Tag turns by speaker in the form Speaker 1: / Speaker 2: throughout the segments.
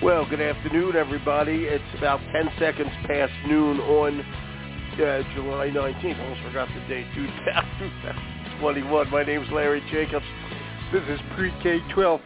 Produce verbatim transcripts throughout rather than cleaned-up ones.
Speaker 1: Well, good afternoon, everybody. It's about ten seconds past noon on uh, July nineteenth. Almost forgot the date, two thousand twenty-one. My name's Larry Jacobs. This is Pre-K twelve.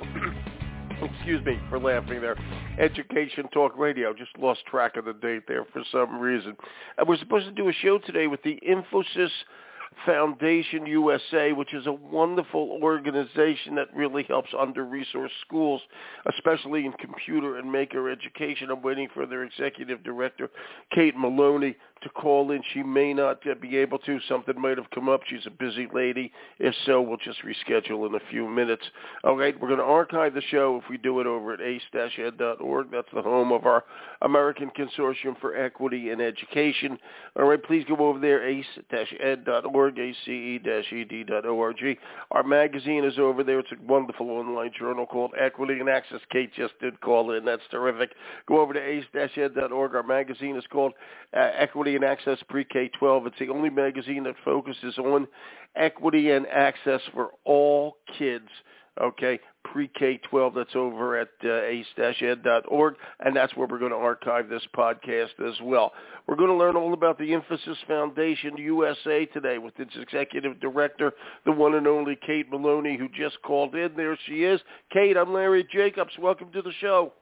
Speaker 1: Excuse me for laughing there. Education Talk Radio. Just lost track of the date there for some reason. And we're supposed to do a show today with the Infosys Foundation U S A, which is a wonderful organization that really helps under-resourced schools, especially in computer and maker education. I'm waiting for their executive director, Kate Maloney, to call in. She may not uh, be able to. Something might have come up. She's a busy lady. If so, we'll just reschedule in a few minutes. All right, we're going to archive the show if we do it over at ace dash ed dot org. That's the home of our American Consortium for Equity in Education. All right, please go over there, ace dash ed dot org, A C E dash E D dot org. Our magazine is over there. It's a wonderful online journal called Equity and Access. Kate just did call in. That's terrific. Go over to ace dash ed dot org. Our magazine is called uh, Equity and Access Pre-K twelve. It's the only magazine that focuses on equity and access for all kids. Okay, Pre-K twelve, that's over at uh, ace dash ed dot org, and that's where we're going to archive this podcast as well. We're going to learn all about the Infosys Foundation U S A today with its executive director, the one and only Kate Maloney, who just called in. There she is. Kate, I'm Larry Jacobs. Welcome to the show.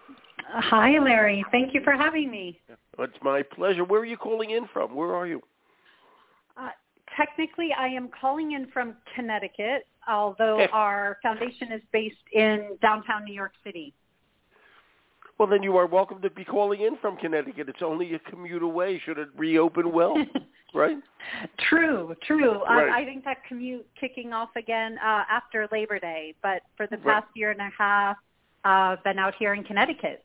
Speaker 2: Hi, Larry. Thank you for having me.
Speaker 1: It's my pleasure. Where are you calling in from? Where are you?
Speaker 2: Uh, technically, I am calling in from Connecticut, although our foundation is based in downtown New York City.
Speaker 1: Well, then you are welcome to be calling in from Connecticut. It's only a commute away. Should it reopen well, right?
Speaker 2: True, true.
Speaker 1: Right.
Speaker 2: I, I think that commute kicking off again uh, after Labor Day, but for the past
Speaker 1: right.
Speaker 2: year and a half, I've uh, been out here in Connecticut.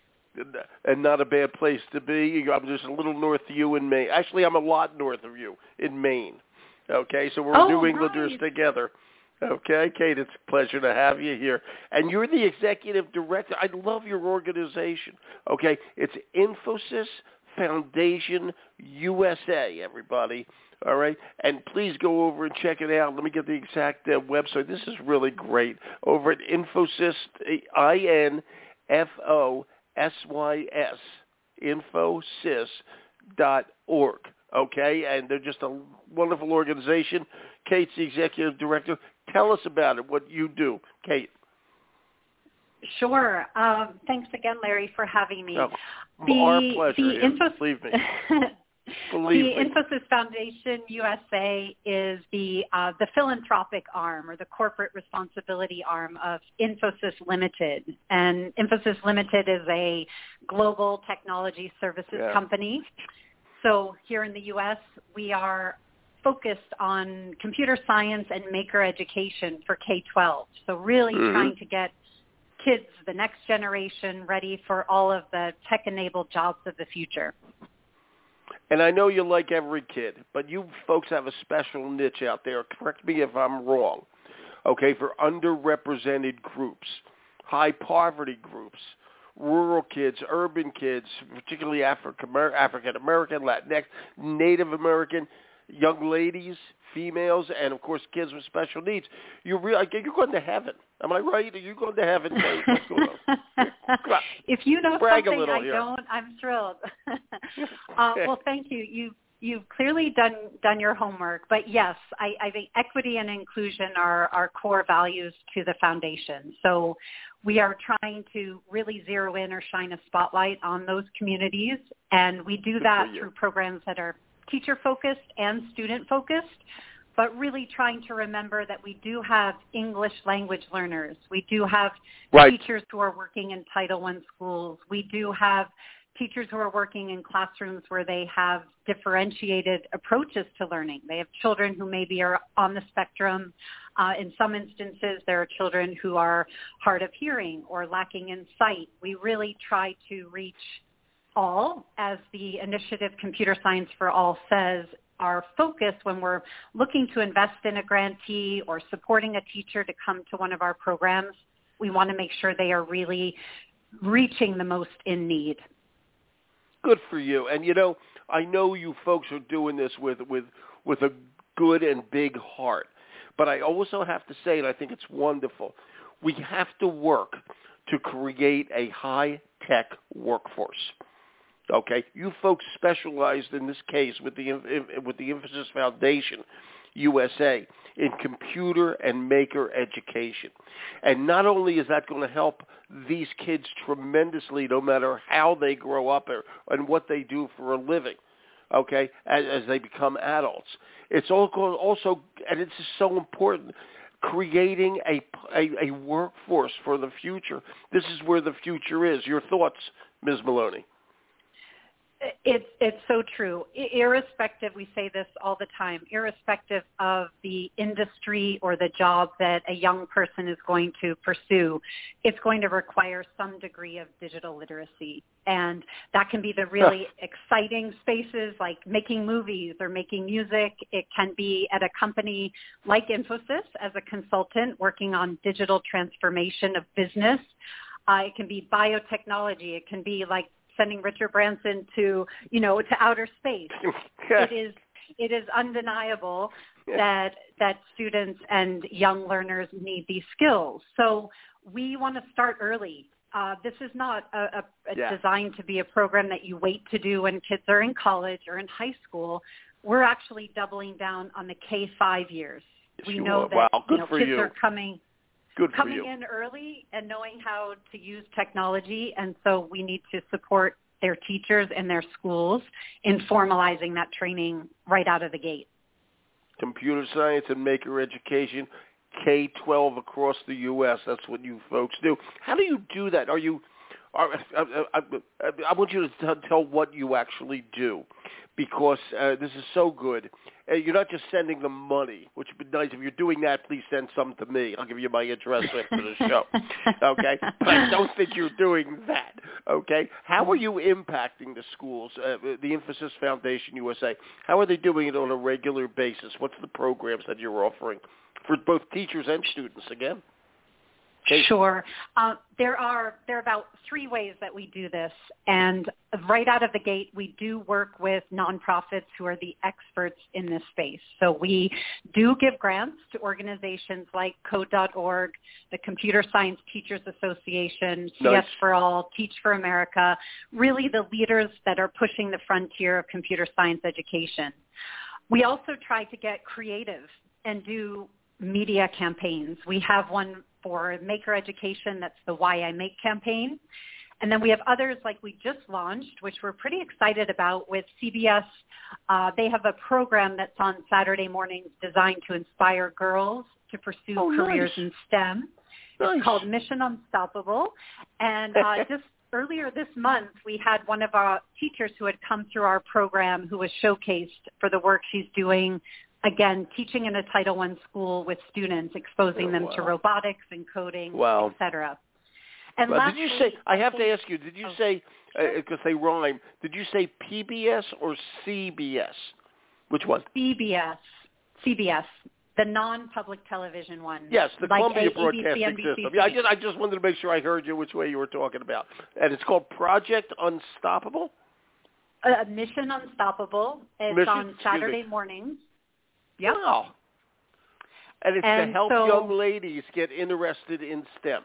Speaker 1: And not a bad place to be. I'm just a little north of you in Maine. Actually, I'm a lot north of you in Maine. Okay, so we're
Speaker 2: oh,
Speaker 1: New Englanders
Speaker 2: nice.
Speaker 1: together. Okay, Kate, it's a pleasure to have you here. And you're the executive director. I love your organization. Okay, it's Infosys Foundation U S A, everybody. All right, and please go over and check it out. Let me get the exact uh, website. This is really great. Over at Infosys, I N F O S Y S, infosys dot org, okay? And they're just a wonderful organization. Kate's the executive director. Tell us about it, what you do, Kate.
Speaker 2: Sure. Um, thanks again, Larry, for having me.
Speaker 1: Oh,
Speaker 2: the,
Speaker 1: our pleasure,
Speaker 2: the
Speaker 1: yeah,
Speaker 2: Infos-
Speaker 1: believe me. Believe
Speaker 2: the
Speaker 1: me.
Speaker 2: Infosys Foundation U S A is the uh, the philanthropic arm or the corporate responsibility arm of Infosys Limited. And Infosys Limited is a global technology services
Speaker 1: yeah.
Speaker 2: company. So here in the U S, we are focused on computer science and maker education for K twelve. So really mm-hmm. trying to get kids, the next generation, ready for all of the tech-enabled jobs of the future.
Speaker 1: And I know you like every kid, but you folks have a special niche out there. Correct me if I'm wrong. Okay, for underrepresented groups, high poverty groups, rural kids, urban kids, particularly African American, Latinx, Native American, young ladies, females, and of course kids with special needs. You re- you're going to heaven. Am I right? Are you going to heaven? What's going on?
Speaker 2: If you know
Speaker 1: Brag
Speaker 2: something I
Speaker 1: here.
Speaker 2: don't, I'm thrilled. uh, well, thank you. You you've clearly done done your homework. But yes, I, I think equity and inclusion are our core values to the foundation. So we are trying to really zero in or shine a spotlight on those communities, and we do that through programs that are teacher-focused and student-focused, but really trying to remember that we do have English language learners. We do have right. teachers who are working in Title one schools. We do have teachers who are working in classrooms where they have differentiated approaches to learning. They have children who maybe are on the spectrum. Uh, in some instances, there are children who are hard of hearing or lacking in sight. We really try to reach all, as the initiative Computer Science for All says. Our focus when we're looking to invest in a grantee or supporting a teacher to come to one of our programs, we want to make sure they are really reaching the most in need.
Speaker 1: Good for you. And, you know, I know you folks are doing this with, with, with a good and big heart. But I also have to say, and I think it's wonderful, We have to work to create a high-tech workforce. Okay, you folks specialized in this case with the with the Infosys Foundation U S A in computer and maker education. And not only is that going to help these kids tremendously, no matter how they grow up or, and what they do for a living, okay, as, as they become adults. It's also, and it's just so important, creating a, a, a workforce for the future. This is where the future is. Your thoughts, Miz Maloney?
Speaker 2: It's it's so true. Irrespective, we say this all the time, irrespective of the industry or the job that a young person is going to pursue, it's going to require some degree of digital literacy. And that can be the really exciting spaces like making movies or making music. It can be at a company like Infosys as a consultant working on digital transformation of business. Uh, it can be biotechnology. It can be like sending Richard Branson to, you know, to outer space. It is it is undeniable yeah. that that students and young learners need these skills. So we want to start early. Uh, this is not a, a, a yeah. designed to be a program that you wait to do when kids are in college or in high school. We're actually doubling down on the K five years.
Speaker 1: Yes,
Speaker 2: we
Speaker 1: you
Speaker 2: know
Speaker 1: are.
Speaker 2: that
Speaker 1: wow,
Speaker 2: you know, kids
Speaker 1: you.
Speaker 2: are coming
Speaker 1: Good for
Speaker 2: coming
Speaker 1: you.
Speaker 2: in early and knowing how to use technology, and so we need to support their teachers and their schools in formalizing that training right out of the gate.
Speaker 1: Computer science and maker education, K twelve across the U S That's what you folks do. How do you do that? Are you? Are, I, I, I, I want you to t- tell what you actually do, because uh, this is so good. Uh, you're not just sending them money, which would be nice. If you're doing that, please send some to me. I'll give you my address after the show. Okay? But I don't think you're doing that. Okay? How are you impacting the schools, uh, the Infosys Foundation U S A? How are they doing it on a regular basis? What's the programs that you're offering for both teachers and students, again?
Speaker 2: Sure. Uh, there are there are about three ways that we do this, and right out of the gate, we do work with nonprofits who are the experts in this space. So we do give grants to organizations like Code dot org, the Computer Science Teachers Association, C S
Speaker 1: Nice.
Speaker 2: for All, Teach for America, really the leaders that are pushing the frontier of computer science education. We also try to get creative and do media campaigns. We have one for maker education, that's the Why I Make campaign. And then we have others like we just launched, which we're pretty excited about with C B S. Uh, they have a program that's on Saturday mornings designed to inspire girls to pursue
Speaker 1: oh,
Speaker 2: careers
Speaker 1: nice.
Speaker 2: in STEM.
Speaker 1: Nice.
Speaker 2: It's called Mission Unstoppable. And uh, just earlier this month, we had one of our teachers who had come through our program who was showcased for the work she's doing, again, teaching in a Title one school with students, exposing
Speaker 1: oh,
Speaker 2: them
Speaker 1: wow.
Speaker 2: to robotics and coding,
Speaker 1: wow.
Speaker 2: et cetera. And
Speaker 1: well,
Speaker 2: lastly,
Speaker 1: did you say, I have to ask you, did you
Speaker 2: oh,
Speaker 1: say, because uh, they rhyme, did you say P B S or C B S? Which one?
Speaker 2: C B S. C B S, the non-public television one.
Speaker 1: Yes, the
Speaker 2: like
Speaker 1: Columbia
Speaker 2: A-
Speaker 1: Broadcasting
Speaker 2: A B C, N B C,
Speaker 1: System. Yeah, I just, I just wanted to make sure I heard you which way you were talking about. And it's called Project Unstoppable?
Speaker 2: Uh, Mission Unstoppable. It's
Speaker 1: Mission,
Speaker 2: on Saturday mornings. Yep.
Speaker 1: Wow. And it's
Speaker 2: and
Speaker 1: to help
Speaker 2: so,
Speaker 1: young ladies get interested in STEM.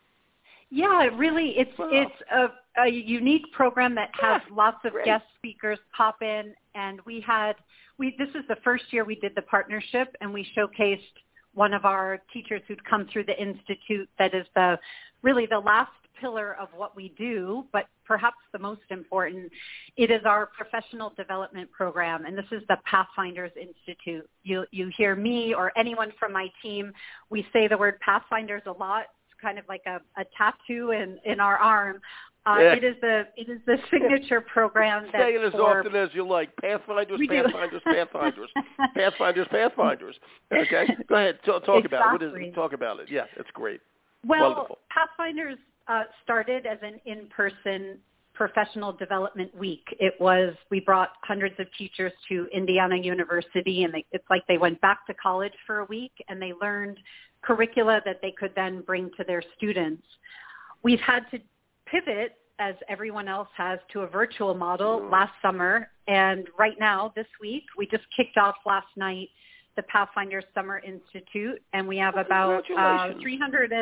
Speaker 2: Yeah, really, it's
Speaker 1: wow.
Speaker 2: it's a, a unique program that has
Speaker 1: yeah,
Speaker 2: lots of
Speaker 1: great.
Speaker 2: guest speakers pop in, and we had we this is the first year we did the partnership, and we showcased one of our teachers who'd come through the institute. That is the really the last pillar of what we do, but perhaps the most important. It is our professional development program, and this is the Pathfinders Institute. You you hear me or anyone from my team, we say the word Pathfinders a lot. Kind of like a, a tattoo in, in our arm. Uh,
Speaker 1: yeah.
Speaker 2: It is the it is the signature program.
Speaker 1: Say it as
Speaker 2: for,
Speaker 1: often as you like. Pathfinders,
Speaker 2: we
Speaker 1: Pathfinders, Pathfinders, Pathfinders, Pathfinders. Okay, go ahead. Talk, talk
Speaker 2: exactly.
Speaker 1: about it. What is it? Talk about it. Yeah, it's great.
Speaker 2: Well,
Speaker 1: Wonderful.
Speaker 2: Pathfinders uh, started as an in-person professional development week. It was we brought hundreds of teachers to Indiana University, and they, it's like they went back to college for a week, and they learned curricula that they could then bring to their students. We've had to pivot, as everyone else has, to a virtual model
Speaker 1: mm.
Speaker 2: last summer. And right now, this week, we just kicked off last night the Pathfinder Summer Institute, and we have
Speaker 1: well,
Speaker 2: about uh, three hundred and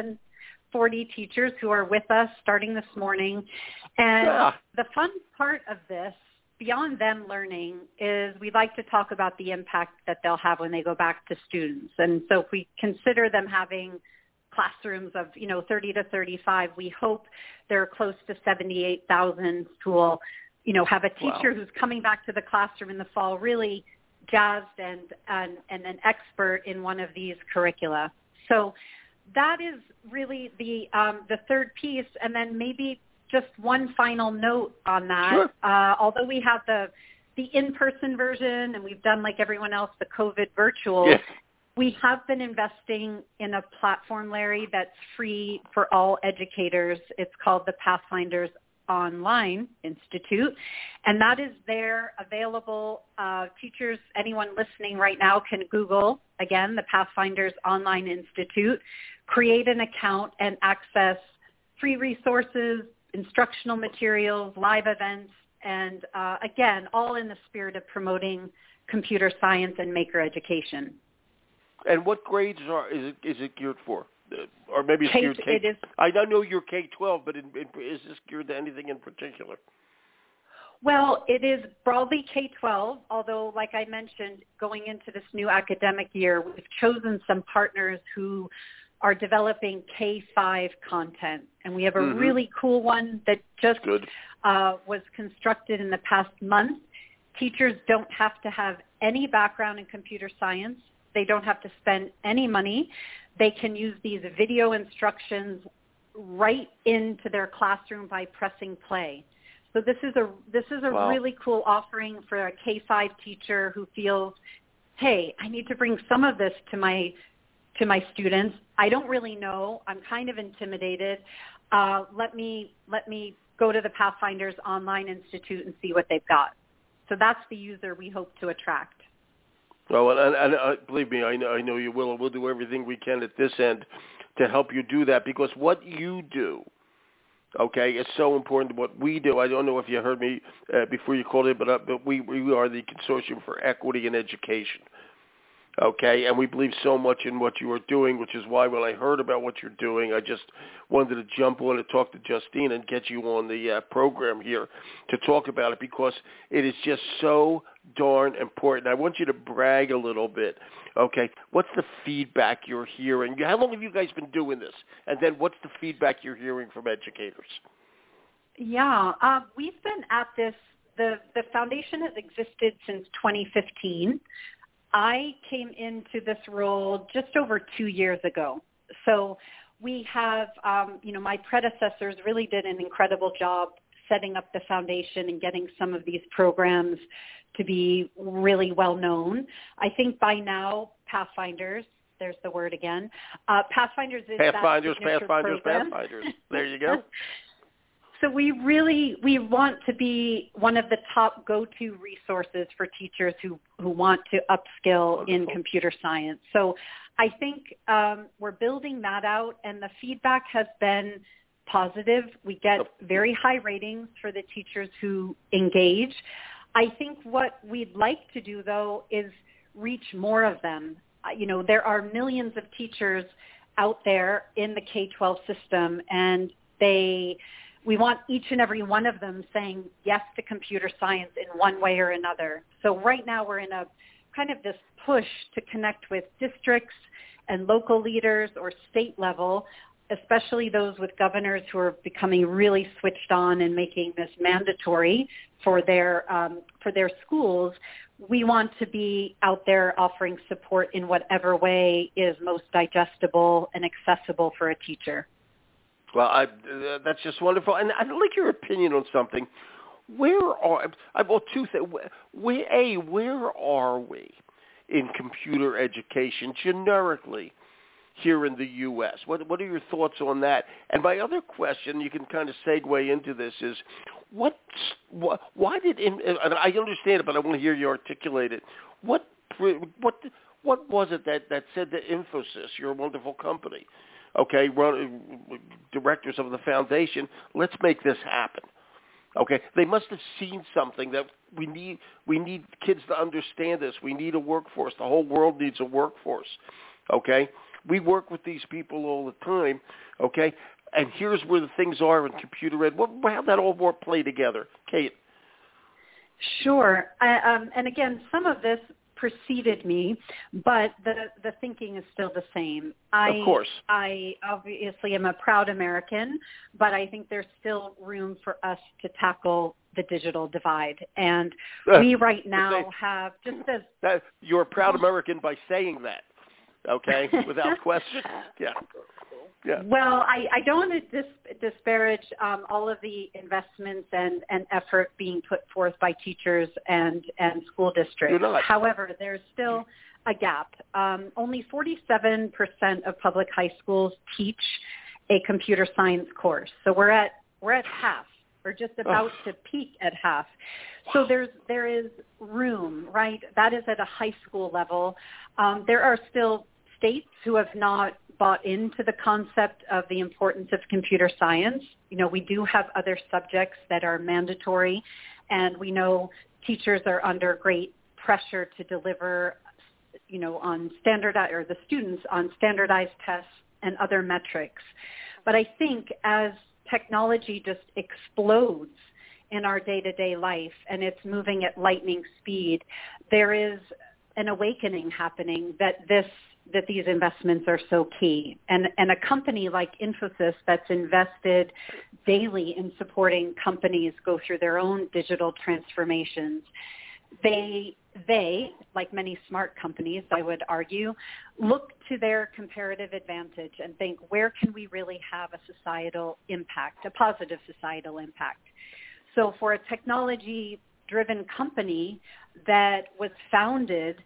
Speaker 2: forty teachers who are with us starting this morning. And
Speaker 1: yeah.
Speaker 2: the fun part of this, beyond them learning, is we like to talk about the impact that they'll have when they go back to students. And so if we consider them having classrooms of, you know, thirty to thirty-five, we hope they're close to seventy-eight thousand who will, you know, have a teacher
Speaker 1: wow.
Speaker 2: who's coming back to the classroom in the fall really jazzed and, and, and an expert in one of these curricula. So that is really the um, the third piece. And then maybe just one final note on that.
Speaker 1: Sure.
Speaker 2: Uh, although we have the the in-person version and we've done, like everyone else, the COVID virtual,
Speaker 1: yeah.
Speaker 2: we have been investing in a platform, Larry, that's free for all educators. It's called the Pathfinders Online Institute, and that is there available. Uh, teachers, anyone listening right now can Google, again, the Pathfinders Online Institute, create an account and access free resources, instructional materials, live events, and uh, again, all in the spirit of promoting computer science and maker education.
Speaker 1: And what grades are is it is it geared for? Uh, or maybe it's
Speaker 2: K,
Speaker 1: geared K.
Speaker 2: It is,
Speaker 1: I don't know you're K twelve, but in, in, is this geared to anything in particular?
Speaker 2: Well, it is broadly K twelve, although, like I mentioned, going into this new academic year, we've chosen some partners who are developing K five content. And we have a
Speaker 1: mm-hmm.
Speaker 2: really cool one that just
Speaker 1: Good.
Speaker 2: Uh, was constructed in the past month. Teachers don't have to have any background in computer science. They don't have to spend any money. They can use these video instructions right into their classroom by pressing play. So this is a this is a
Speaker 1: wow.
Speaker 2: really cool offering for a K five teacher who feels, hey, I need to bring some of this to my to my students. I don't really know. I'm kind of intimidated. Uh, let me let me go to the Pathfinders Online Institute and see what they've got. So that's the user we hope to attract.
Speaker 1: Well, and, and uh, believe me, I know, I know you will, and we'll do everything we can at this end to help you do that, because what you do, okay, is so important to what we do. I don't know if you heard me uh, before you called in, but, uh, but we, we are the Consortium for Equity in Education, okay, and we believe so much in what you are doing, which is why when I heard about what you're doing, I just wanted to jump on and talk to Justine and get you on the uh, program here to talk about it, because it is just so darn important. I want you to brag a little bit, okay? What's the feedback you're hearing? How long have you guys been doing this? And then what's the feedback you're hearing from educators?
Speaker 2: Yeah, uh, we've been at this, the, the foundation has existed since twenty fifteen. I came into this role just over two years ago. So we have, um, you know, my predecessors really did an incredible job setting up the foundation and getting some of these programs to be really well known. I think by now, Pathfinders, there's the word again, uh, Pathfinders is
Speaker 1: Pathfinders,
Speaker 2: that
Speaker 1: Pathfinders,
Speaker 2: program.
Speaker 1: Pathfinders. There you go.
Speaker 2: So we really, we want to be one of the top go-to resources for teachers who, who want to upskill
Speaker 1: Wonderful.
Speaker 2: in computer science. So I think um, we're building that out, and the feedback has been positive. We get very high ratings for the teachers who engage. I think what we'd like to do, though, is reach more of them. Uh, you know, there are millions of teachers out there in the K twelve system, and they... we want each and every one of them saying yes to computer science in one way or another. So right now we're in a kind of this push to connect with districts and local leaders or state level, especially those with governors who are becoming really switched on and making this mandatory for their um, for their schools. We want to be out there offering support in whatever way is most digestible and accessible for a teacher.
Speaker 1: Well, I, uh, that's just wonderful. And I'd like your opinion on something. Where are, I, well, two things. Where, A, where are we in computer education generically here in the U S? What, what are your thoughts on that? And my other question, you can kind of segue into this, is what, what why did, and I understand it, but I want to hear you articulate it. What, what, what was it that, that said to Infosys, your wonderful company, okay, run, directors of the foundation, let's make this happen. Okay, they must have seen something that we need. We need kids to understand this. We need a workforce. The whole world needs a workforce. Okay, We work with these people all the time, okay? And here's where the things are in computer ed. What, how that all work play together, Kate?
Speaker 2: Sure. I, um, and again, some of this preceded me, but the the thinking is still the same. I,
Speaker 1: of course.
Speaker 2: I obviously am a proud American, but I think there's still room for us to tackle the digital divide. And uh, we right now
Speaker 1: say,
Speaker 2: have, just as...
Speaker 1: That, you're a proud American by saying that, okay, without question. Yeah. Yeah.
Speaker 2: Well, I, I don't want to dis- disparage um, all of the investments and, and effort being put forth by teachers and, and school districts. However, there's still a gap. Um, only forty-seven percent of public high schools teach a computer science course. So we're at we're at half, or just about oh. to peak at half. So there's there is room, right? That is at a high school level. Um, there are still states who have not bought into the concept of the importance of computer science. You know, we do have other subjects that are mandatory, and we know teachers are under great pressure to deliver, you know, on standardized, or the students on standardized tests and other metrics. But I think as technology just explodes in our day-to-day life and it's moving at lightning speed, there is an awakening happening that this that these investments are so key. And, and a company like Infosys that's invested daily in supporting companies go through their own digital transformations, they, they, like many smart companies, I would argue, look to their comparative advantage and think, where can we really have a societal impact, a positive societal impact? So for a technology-driven company that was founded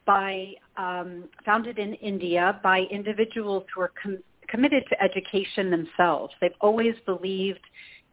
Speaker 2: by um, founded in India by individuals who are com- committed to education themselves. They've always believed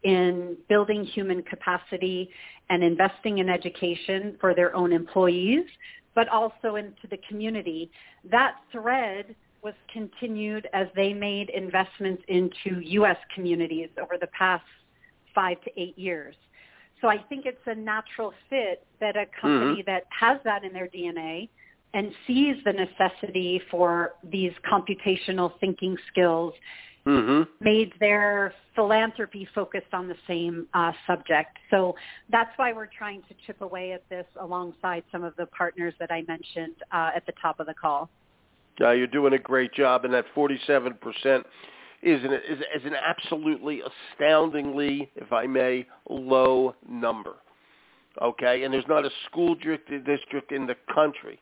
Speaker 2: in building human capacity and investing in education for their own employees, but also into the community. That thread was continued as they made investments into U S communities over the past five to eight years. So I think it's a natural fit that a company mm-hmm. that has that in their D N A and sees the necessity for these computational thinking skills, mm-hmm. made their philanthropy focused on the same uh, subject. So that's why we're trying to chip away at this alongside some of the partners that I mentioned uh, at the top of the call.
Speaker 1: Uh, you're doing a great job, and that forty-seven percent is an, is, is an absolutely astoundingly, if I may, low number. Okay, and there's not a school district in the country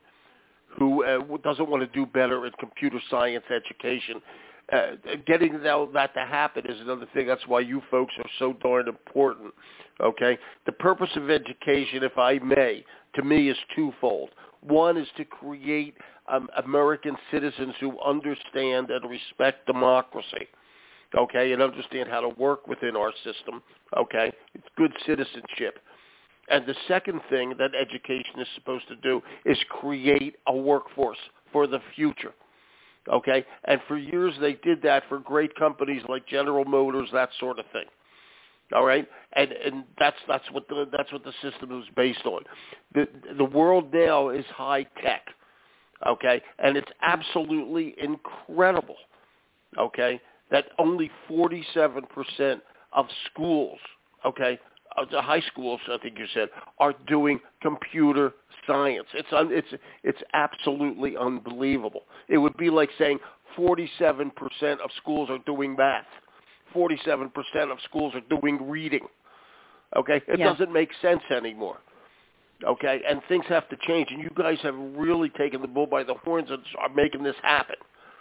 Speaker 1: who uh, doesn't want to do better in computer science education. Uh, getting that, that to happen is another thing. That's why you folks are so darn important, okay? The purpose of education, if I may, to me is twofold. One is to create um, American citizens who understand and respect democracy, okay, and understand how to work within our system, okay? It's good citizenship. And the second thing that education is supposed to do is create a workforce for the future, okay? And for years they did that for great companies like General Motors, that sort of thing, all right? And and that's that's what the that's what the system is based on. The the world now is high tech, okay? And it's absolutely incredible, okay, that only forty-seven percent of schools, okay, the high schools, I think you said, are doing computer science. It's un, it's it's absolutely unbelievable. It would be like saying forty-seven percent of schools are doing math, forty-seven percent of schools are doing reading. Okay, it yeah. doesn't make sense anymore. Okay, and things have to change, and you guys have really taken the bull by the horns and are making this happen.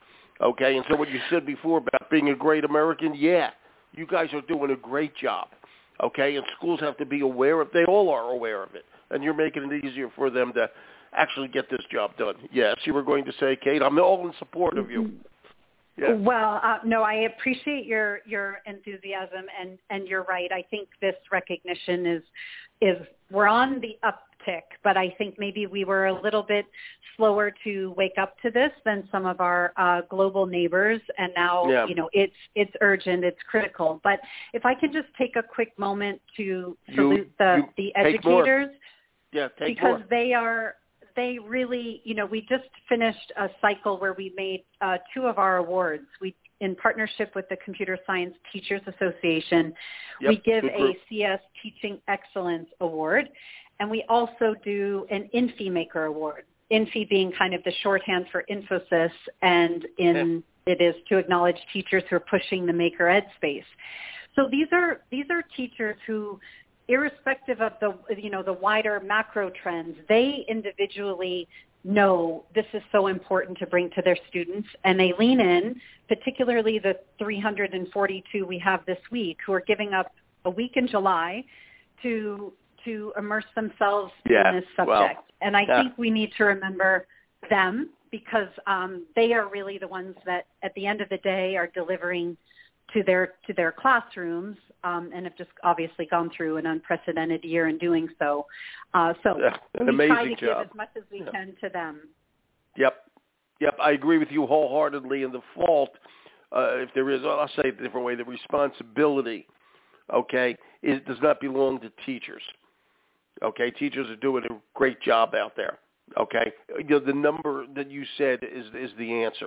Speaker 1: Okay, and so what you said before about being a great American, yeah, you guys are doing a great job. Okay, and schools have to be aware of, they all are aware of it, and you're making it easier for them to actually get this job done. Yes, you were going to say, Kate, I'm all in support of you. Yeah.
Speaker 2: Well, uh, no, I appreciate your, your enthusiasm, and, and you're right. I think this recognition is, is we're on the uptick, but I think maybe we were a little bit slower to wake up to this than some of our uh, global neighbors, and now, yeah. you know, it's it's urgent, it's critical. But if I can just take a quick moment to salute you, the,
Speaker 1: you
Speaker 2: the educators,
Speaker 1: yeah, take
Speaker 2: because
Speaker 1: more.
Speaker 2: they are they really, you know, we just finished a cycle where we made uh, two of our awards. We, in partnership with the Computer Science Teachers Association,
Speaker 1: yep,
Speaker 2: we give
Speaker 1: a
Speaker 2: C S Teaching Excellence Award, and we also do an InfyMaker Award. Infy being kind of the shorthand for Infosys, and in yeah. it is to acknowledge teachers who are pushing the Maker Ed space. So these are these are teachers who, irrespective of the you know the wider macro trends, they individually know this is so important to bring to their students, and they lean in, particularly the three hundred forty-two we have this week who are giving up a week in July to to immerse themselves
Speaker 1: yeah,
Speaker 2: in this subject.
Speaker 1: Well,
Speaker 2: and I
Speaker 1: yeah.
Speaker 2: think we need to remember them, because um, they are really the ones that at the end of the day are delivering to their to their classrooms, um, and have just obviously gone through an unprecedented year in doing so. Uh, so
Speaker 1: yeah, an
Speaker 2: we
Speaker 1: amazing
Speaker 2: try to
Speaker 1: job.
Speaker 2: give as much as we
Speaker 1: yeah.
Speaker 2: can to them.
Speaker 1: Yep. Yep, I agree with you wholeheartedly. And the fault, uh, if there is, I'll say it a different way, the responsibility, okay, is, does not belong to teachers. Okay, teachers are doing a great job out there. Okay, you know, the number that you said is is the answer.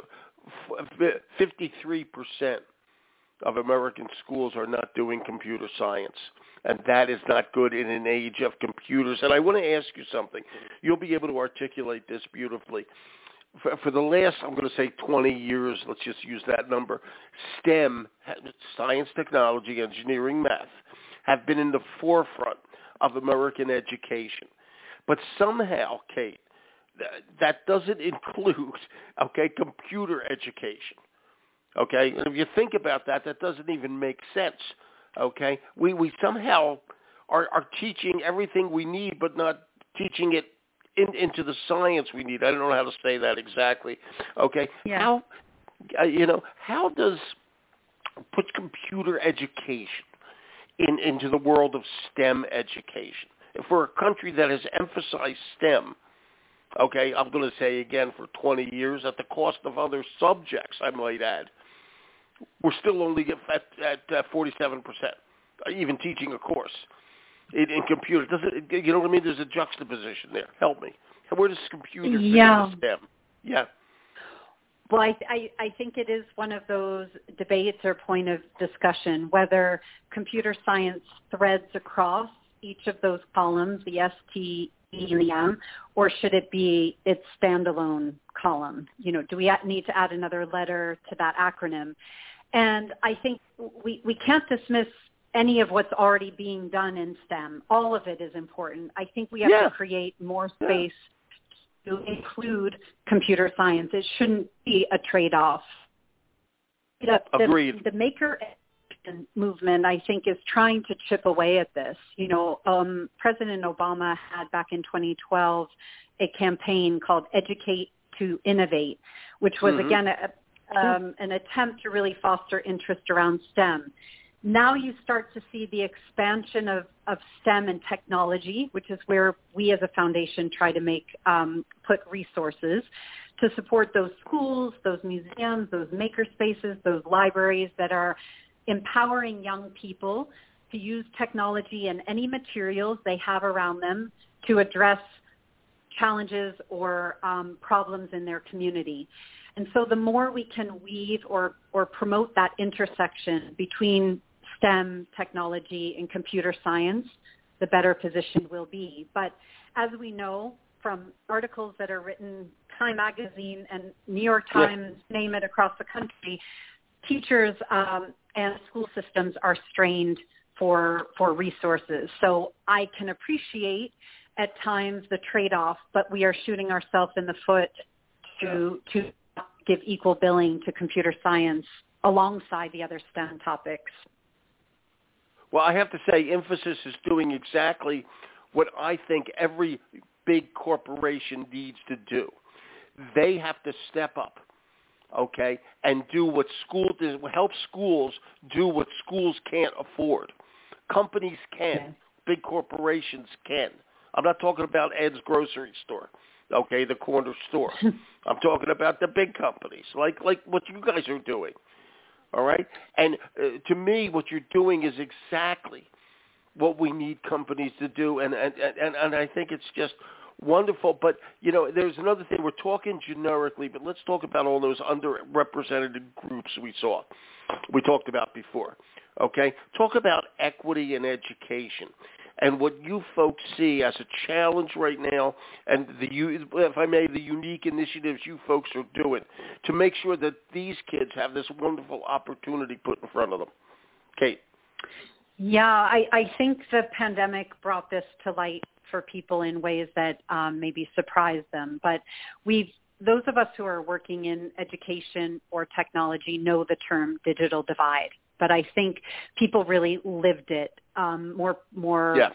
Speaker 1: fifty-three percent of American schools are not doing computer science, and that is not good in an age of computers. And I want to ask you something. You'll be able to articulate this beautifully. For, for the last, I'm going to say twenty years, let's just use that number, STEM, science, technology, engineering, math, have been in the forefront of American education. But somehow, Kate, th- that doesn't include, okay, computer education. Okay, and if you think about that, that doesn't even make sense. Okay, we we somehow are, are teaching everything we need, but not teaching it in, into the science we need. I don't know how to say that exactly. Okay,
Speaker 2: yeah.
Speaker 1: how uh, you know how does put computer education in into the world of STEM education? If we're a country that has emphasized STEM, okay, I'm going to say again for twenty years at the cost of other subjects, I might add. We're still only at, at uh, forty-seven percent, even teaching a course in, in computer. Does it, you know what I mean? There's a juxtaposition there. Help me. Where does computer fit
Speaker 2: yeah.
Speaker 1: into STEM? Yeah.
Speaker 2: Well, I, I, I think it is one of those debates or point of discussion, whether computer science threads across each of those columns, the S, T, E, and the M, or should it be its standalone column? You know, do we need to add another letter to that acronym? And I think we, we can't dismiss any of what's already being done in STEM. All of it is important. I think we have
Speaker 1: yeah.
Speaker 2: to create more space yeah. to include computer science. It shouldn't be a trade-off. The,
Speaker 1: Agreed.
Speaker 2: The, the maker movement, I think, is trying to chip away at this. You know, um, President Obama had back in twenty twelve a campaign called Educate to Innovate, which was, mm-hmm. again, a, um, an attempt to really foster interest around STEM. Now you start to see the expansion of, of STEM and technology, which is where we as a foundation try to make, um, put resources to support those schools, those museums, those maker spaces, those libraries that are empowering young people to use technology and any materials they have around them to address challenges or um, problems in their community. And so the more we can weave or, or promote that intersection between STEM, technology, and computer science, the better positioned we'll be. But as we know from articles that are written, Time Magazine and New York Times, yeah. name it, across the country, teachers um, and school systems are strained for for resources. So I can appreciate at times the trade-off, but we are shooting ourselves in the foot to to give equal billing to computer science alongside the other STEM topics.
Speaker 1: Well, I have to say, Infosys is doing exactly what I think every big corporation needs to do. They have to step up, okay, and do what school help schools do what schools can't afford. Companies can. Okay. Big corporations can. I'm not talking about Ed's grocery store, okay, the corner store. I'm talking about the big companies, like like what you guys are doing, all right? And uh, to me, what you're doing is exactly what we need companies to do, and and, and, and I think it's just Wonderful. But, you know, there's another thing. We're talking generically, but let's talk about all those underrepresented groups we saw, we talked about before. Okay? Talk about equity in education and what you folks see as a challenge right now, and the, if I may, the unique initiatives you folks are doing to make sure that these kids have this wonderful opportunity put in front of them. Kate.
Speaker 2: Yeah, I, I think the pandemic brought this to light for people in ways that um, maybe surprised them. But we've those of us who are working in education or technology know the term digital divide. But I think people really lived it um, more, more,
Speaker 1: yeah.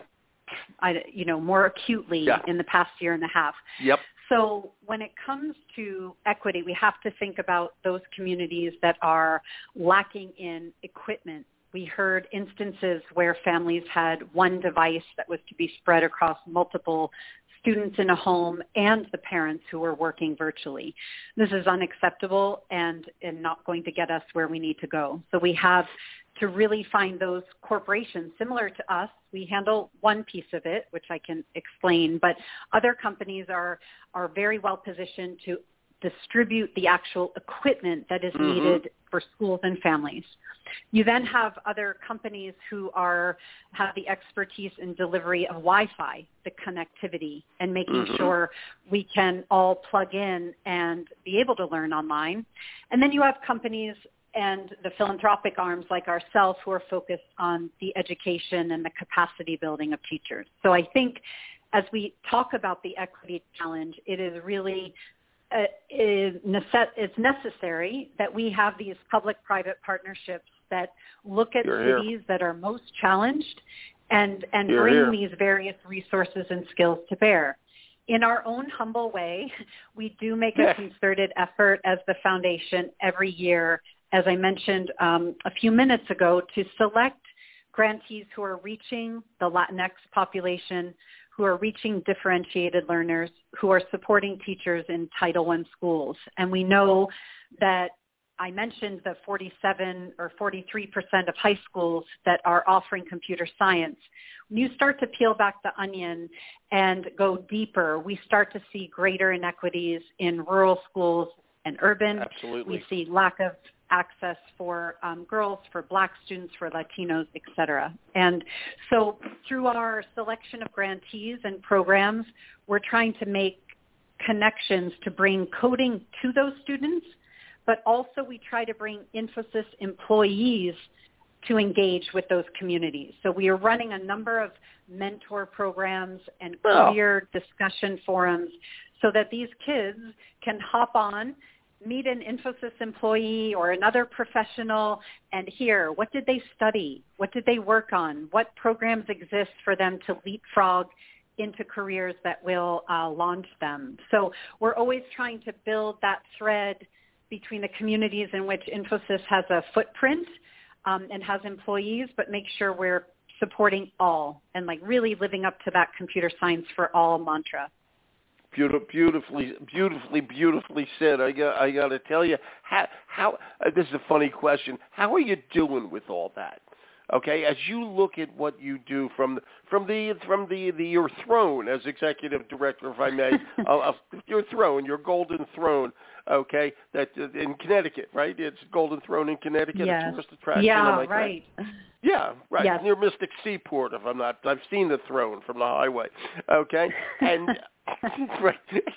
Speaker 2: I, you know, more acutely
Speaker 1: yeah.
Speaker 2: in the past year and a half.
Speaker 1: Yep.
Speaker 2: So when it comes to equity, we have to think about those communities that are lacking in equipment. We heard instances where families had one device that was to be spread across multiple students in a home and the parents who were working virtually. This is unacceptable and, and not going to get us where we need to go. So we have to really find those corporations similar to us. We handle one piece of it, which I can explain, but other companies are, are very well positioned to distribute the actual equipment that is
Speaker 1: mm-hmm.
Speaker 2: needed for schools and families. You then have other companies who are have the expertise in delivery of Wi-Fi, the connectivity, and making
Speaker 1: mm-hmm.
Speaker 2: sure we can all plug in and be able to learn online. And then you have companies and the philanthropic arms like ourselves who are focused on the education and the capacity building of teachers. So I think as we talk about the equity challenge, it is really Uh, is nece- it's necessary that we have these public-private partnerships that look at
Speaker 1: You're
Speaker 2: cities
Speaker 1: here.
Speaker 2: that are most challenged and, and
Speaker 1: You're
Speaker 2: bring
Speaker 1: here.
Speaker 2: these various resources and skills to bear. In our own humble way, we do make a concerted effort as the foundation every year, as I mentioned um, a few minutes ago, to select grantees who are reaching the Latinx population, who are reaching differentiated learners, who are supporting teachers in Title one schools. And we know that I mentioned the forty-seven or forty-three percent of high schools that are offering computer science. When you start to peel back the onion and go deeper, we start to see greater inequities in rural schools and urban.
Speaker 1: Absolutely.
Speaker 2: We see lack of access for um, girls, for Black students, for Latinos, et cetera. And so through our selection of grantees and programs, we're trying to make connections to bring coding to those students, but also we try to bring Infosys employees to engage with those communities. So we are running a number of mentor programs and career oh. discussion forums so that these kids can hop on, meet an Infosys employee or another professional and hear, what did they study? What did they work on? What programs exist for them to leapfrog into careers that will uh, launch them? So we're always trying to build that thread between the communities in which Infosys has a footprint um, and has employees, but make sure we're supporting all and like really living up to that computer science for all mantra.
Speaker 1: Beautiful, beautifully, beautifully, beautifully said. I got, I got to tell you, how, how uh, this is a funny question. How are you doing with all that? Okay, as you look at what you do from from the from the, the your throne as executive director, if I may, of your throne, your golden throne. Okay, that uh, in Connecticut, right? It's Golden Throne in Connecticut,
Speaker 2: yes.
Speaker 1: a tourist attraction.
Speaker 2: Yeah,
Speaker 1: am I
Speaker 2: right.
Speaker 1: correct? Yeah, right.
Speaker 2: Yes.
Speaker 1: Near Mystic Seaport, if I'm not. I've seen the throne from the highway. Okay, and right,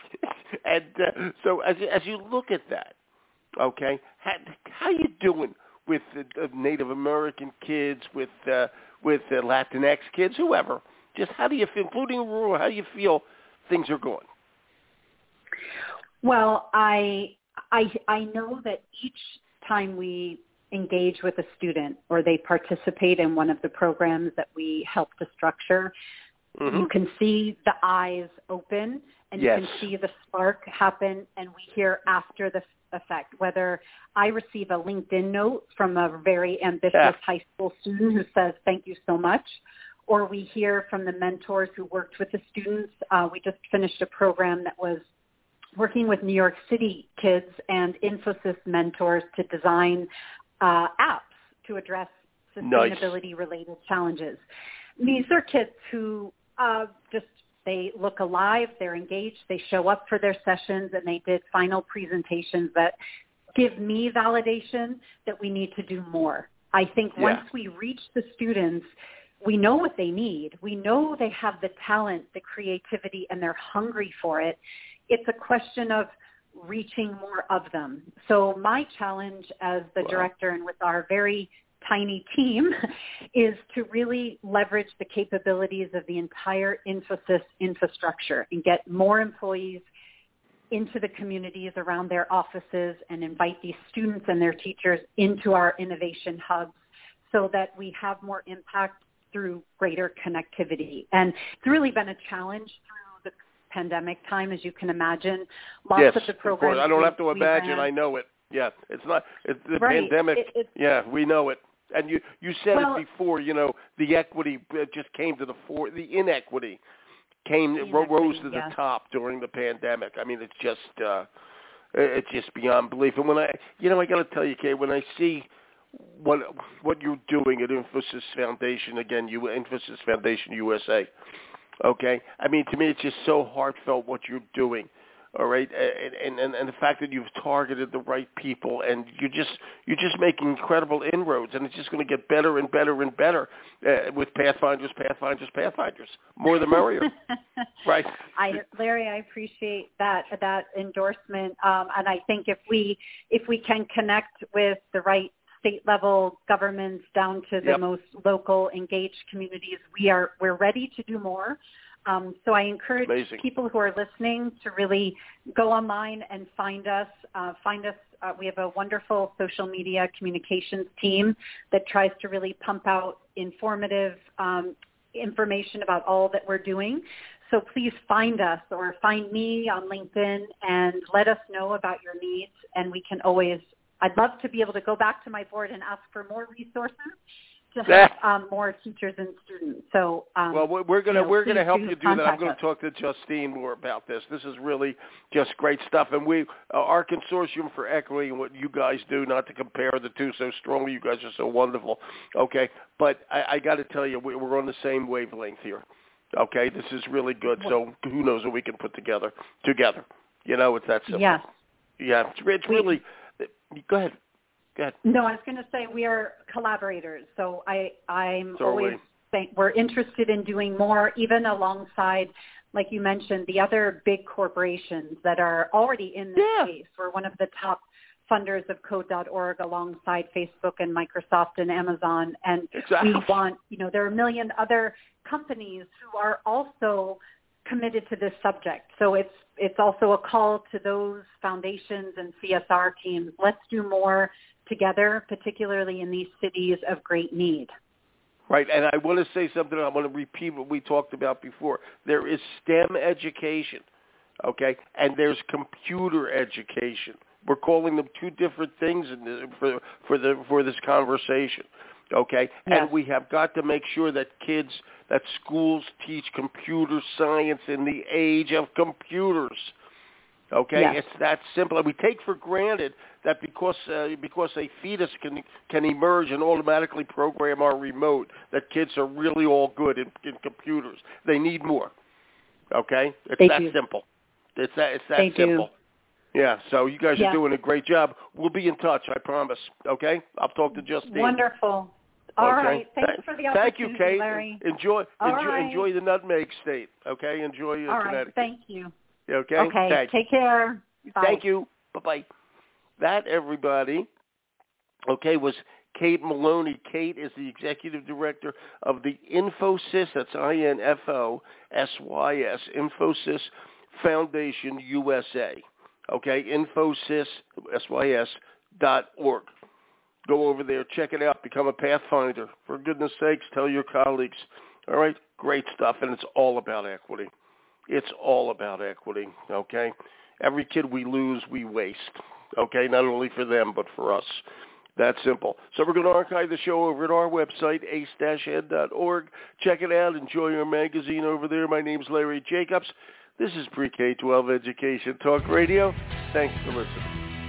Speaker 1: and uh, so as as you look at that, okay, how, how you doing with the uh, Native American kids, with uh, with uh, Latinx kids, whoever? Just how do you feel, including rural? How do you feel things are going?
Speaker 2: Well, I I I know that each time we engage with a student or they participate in one of the programs that we help to structure, mm-hmm. you can see the eyes open and
Speaker 1: yes.
Speaker 2: you can see the spark happen, and we hear after the effect, whether I receive a LinkedIn note from a very ambitious yeah. high school student who says, thank you so much, or we hear from the mentors who worked with the students. Uh, we just finished a program that was working with New York City kids and Infosys mentors to design uh, apps to address sustainability-related nice. challenges. These are kids who uh, just They look alive, they're engaged, they show up for their sessions, and they did final presentations that give me validation that we need to do more. I think
Speaker 1: yeah.
Speaker 2: once we reach the students, we know what they need. We know they have the talent, the creativity, and they're hungry for it. It's a question of reaching more of them. So my challenge as the
Speaker 1: wow.
Speaker 2: director and with our very tiny team is to really leverage the capabilities of the entire Infosys infrastructure and get more employees into the communities around their offices and invite these students and their teachers into our innovation hubs so that we have more impact through greater connectivity. And it's really been a challenge through the pandemic time, as you can imagine. Lots
Speaker 1: yes,
Speaker 2: of the programs.
Speaker 1: Of course. I don't have to
Speaker 2: we,
Speaker 1: imagine.
Speaker 2: we
Speaker 1: I know it. Yeah, it's not it's the
Speaker 2: right.
Speaker 1: pandemic.
Speaker 2: It, it's,
Speaker 1: yeah, we know it. And you, you said
Speaker 2: well,
Speaker 1: it before. You know, the equity just came to the fore. The inequity came
Speaker 2: inequity,
Speaker 1: rose to
Speaker 2: yeah.
Speaker 1: the top during the pandemic. I mean, it's just uh, it's just beyond belief. And when I, you know, I got to tell you, Kay, when I see what what you're doing at Infosys Foundation, again, you Infosys Foundation U S A, okay? I mean, to me, it's just so heartfelt what you're doing, all right? And and and the fact that you've targeted the right people, and you're just you're just making incredible inroads, and it's just going to get better and better and better uh, with Pathfinders, Pathfinders, Pathfinders. More the merrier, right?
Speaker 2: I, Larry, I appreciate that that endorsement, um, and I think if we if we can connect with the right state-level governments down to the
Speaker 1: yep.
Speaker 2: most local, engaged communities, we are we're ready to do more. Um, so I encourage
Speaker 1: Amazing.
Speaker 2: people who are listening to really go online and find us. Uh, find us. Uh, we have a wonderful social media communications team that tries to really pump out informative um, information about all that we're doing. So please find us or find me on LinkedIn and let us know about your needs, and we can always I'd love to be able to go back to my board and ask for more resources to help um, more teachers and students. So, um,
Speaker 1: well, we're going to
Speaker 2: you know,
Speaker 1: we're going to help
Speaker 2: do
Speaker 1: you do that. I'm going
Speaker 2: us.
Speaker 1: to talk to Justine more about this. This is really just great stuff. And we, uh, our consortium for equity and what you guys do, not to compare the two so strongly. You guys are so wonderful. Okay, but I, I got to tell you, we, we're on the same wavelength here. Okay, this is really good. So who knows what we can put together together. You know, it's that simple.
Speaker 2: Yes.
Speaker 1: Yeah, it's, it's really. Go ahead. Go ahead.
Speaker 2: No, I was going to say we are collaborators. So I, I'm
Speaker 1: so
Speaker 2: always saying we're interested in doing more, even alongside, like you mentioned, the other big corporations that are already in this
Speaker 1: yeah.
Speaker 2: space. We're one of the top funders of code dot org alongside Facebook and Microsoft and Amazon. And
Speaker 1: exactly.
Speaker 2: we want, you know, there are a million other companies who are also committed to this subject. So it's it's also a call to those foundations and C S R teams. Let's do more together, particularly in these cities of great need.
Speaker 1: Right, and I want to say something. I want to repeat what we talked about before. There is STEM education, okay, and there's computer education. We're calling them two different things in the, for for the for this conversation. Okay,
Speaker 2: yes.
Speaker 1: And we have got to make sure that kids, that schools teach computer science in the age of computers. Okay,
Speaker 2: yes.
Speaker 1: It's that simple. And we take for granted that because uh, because a fetus can can emerge and automatically program our remote, that kids are really all good in, in computers. They need more. Okay, it's
Speaker 2: they
Speaker 1: that
Speaker 2: do.
Speaker 1: simple. It's that it's that
Speaker 2: they
Speaker 1: simple.
Speaker 2: Do.
Speaker 1: Yeah, so you guys
Speaker 2: yes.
Speaker 1: are doing a great job. We'll be in touch, I promise. Okay? I'll talk to Justine.
Speaker 2: Wonderful. All
Speaker 1: okay?
Speaker 2: right. Thanks
Speaker 1: Th-
Speaker 2: for the
Speaker 1: Thank you,
Speaker 2: opportunity,
Speaker 1: Kate.
Speaker 2: Larry.
Speaker 1: Enjoy
Speaker 2: All
Speaker 1: enjoy,
Speaker 2: right.
Speaker 1: enjoy the Nutmeg State. Okay? Enjoy uh,
Speaker 2: All
Speaker 1: Connecticut.
Speaker 2: right. Thank you.
Speaker 1: Okay?
Speaker 2: Okay.
Speaker 1: Thanks.
Speaker 2: Take care. Bye.
Speaker 1: Thank you. Bye-bye. That, everybody, okay, was Kate Maloney. Kate is the executive director of the Infosys, that's I N F O S Y S, Infosys Foundation U S A. Okay, Infosys, S Y S, dot org. Go over there, check it out, become a Pathfinder. For goodness sakes, tell your colleagues. All right, great stuff, and it's all about equity. It's all about equity, okay? Every kid we lose, we waste, okay? Not only for them, but for us. That simple. So we're going to archive the show over at our website, ace dash ed dot org. Check it out. Enjoy our magazine over there. My name's Larry Jacobs. This is Pre-K twelve Education Talk Radio. Thanks for listening.